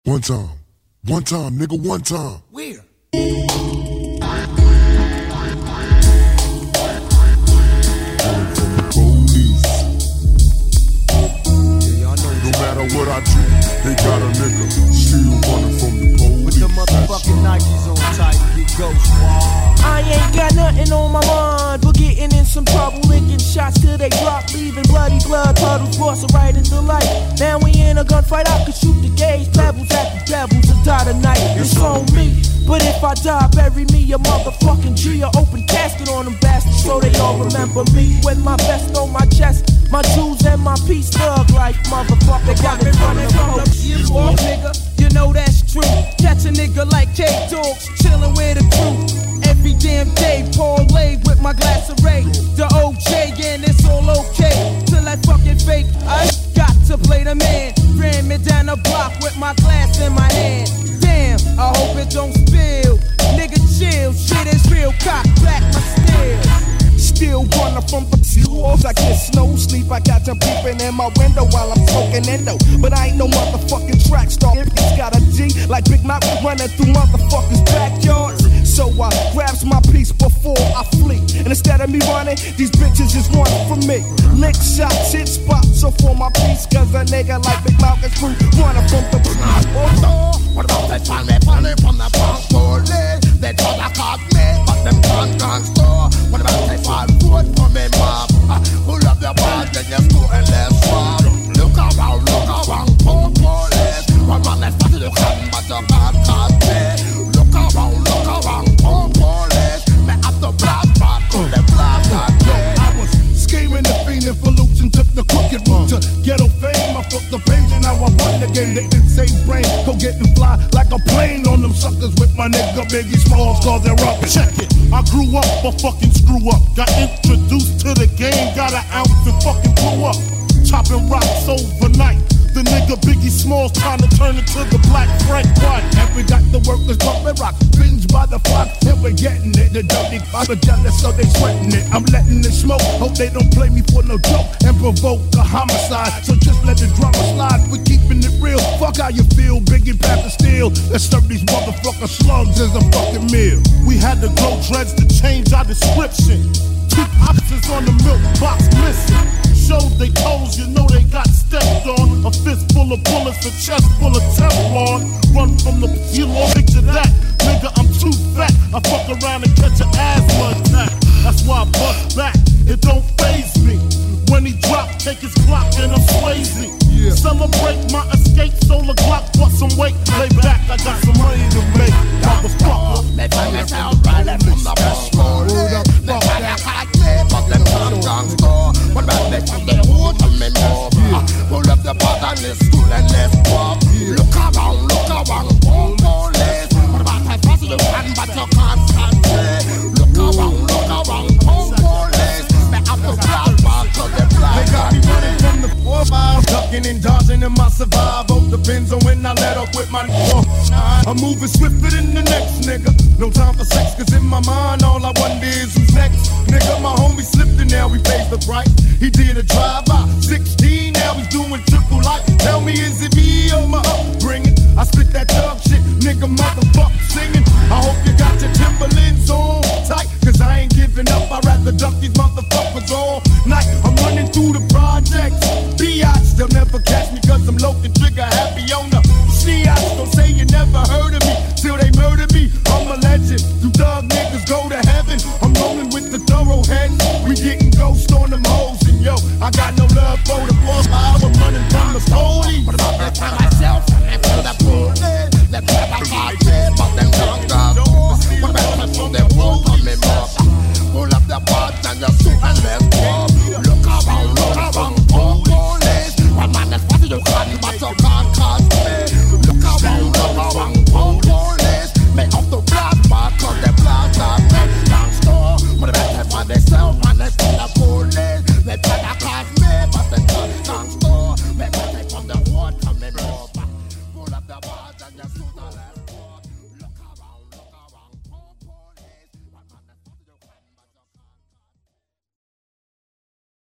One time, nigga, one time. Where? No matter what I do, they got a nigga still running from the police. With the motherfucking Nikes on tight, get ghost. I ain't got nothing on my mind but getting in some trouble, licking shots till they drop, leaving bloody blood puddles, crossing right into light. Now we in a gunfight, I could shoot the gauge, pebbles at the devils and die tonight. It's on me, but if I die, bury me a motherfucking G, or open casket on them bastards so they all remember me. With my vest on my chest, my jewels and my peace, thug life, motherfucker. They got me running from the walk, nigga. You know that's true. Catch a nigga like K-Dogs, chillin' with a crew. Every damn day, parlay with my glass of Ray. The OJ, and it's all okay. Till that fucking fake, I got to play the man. Ran me down the block with my glass in my hand. Damn, I hope it don't spill. Nigga chill, shit is real. Cock back my steel. Still running from the walls, I get snow sleep. I got them peeping in my window while I'm smoking endo. But I ain't no motherfucking track star. He's got a G like Big Mouth running through motherfuckers' backyards. So I grabs my piece before I flee. And instead of me running, these bitches just running from me. Lick shots, hit spots, so for my piece. Cause a nigga like Big Mouth is free running from the what about that fan me falling from the punk police? They try to cut me, but them can't store. What about that fall food for me, mom? Who love the ball, then you go and let's fall. Look around, poor police. One man that's part of the can, but you can't cut me. Look around, poor police. Me have the blast back, the blast back. I was scheming and fiending for loot and took the crooked route to ghetto fame. I fucked the page and now I run the game. The insane brain go get and fly like a plane on them suckers with my nigga Biggie Smalls, cause they're up. Check it. I grew up a fucking screw up. Got introduced to the game, got an ounce and fucking blew up. Chopping rocks overnight. The nigga Biggie Smalls trying to turn into the Black Frank White. And we got the workers bumping rock, binge by the flock, and we're getting it. The dirty are jealous, so they sweating it. I'm letting it smoke, hope they don't play me for no joke and provoke a homicide. So just let the drama slide, we're keeping it real. Fuck how you feel, Biggie pack the steel. Let's serve these motherfucker slugs as a fucking meal. We had to grow dreads to change our description. 2 options on the milk box missing. Showed they toes, you know they got stepped on. A fist full of bullets, a chest full of Teflon. Run from the kilo, picture that. Nigga, I'm too fat. I fuck around and catch an asthma attack. That's why I bust back. It don't faze me. When he drop, take his clock and I'm Swayze. Yeah. Celebrate my escape, solar Glock, bust some weight. Lay back, I got some money to make. Motherfucker. They find myself running from the bus. They try to fight me, but them can't store. What about they from the hood and me more? Who left the pot and the school and let's walk. Look around, poor police. What about I pass you can, but you can't stand me. Look around, poor police. They have to fly back to the black. They got me running from the 4 miles, ducking and dodging in my survival. Depends on when I let up with my I'm moving swifter than the next nigga. No time for sex, cause in my mind all I wonder is who's next. Nigga, my homie slipped and now he pays the price. He did a drive-by, 16, now he's doing triple life. Tell me, is it me or my upbringing?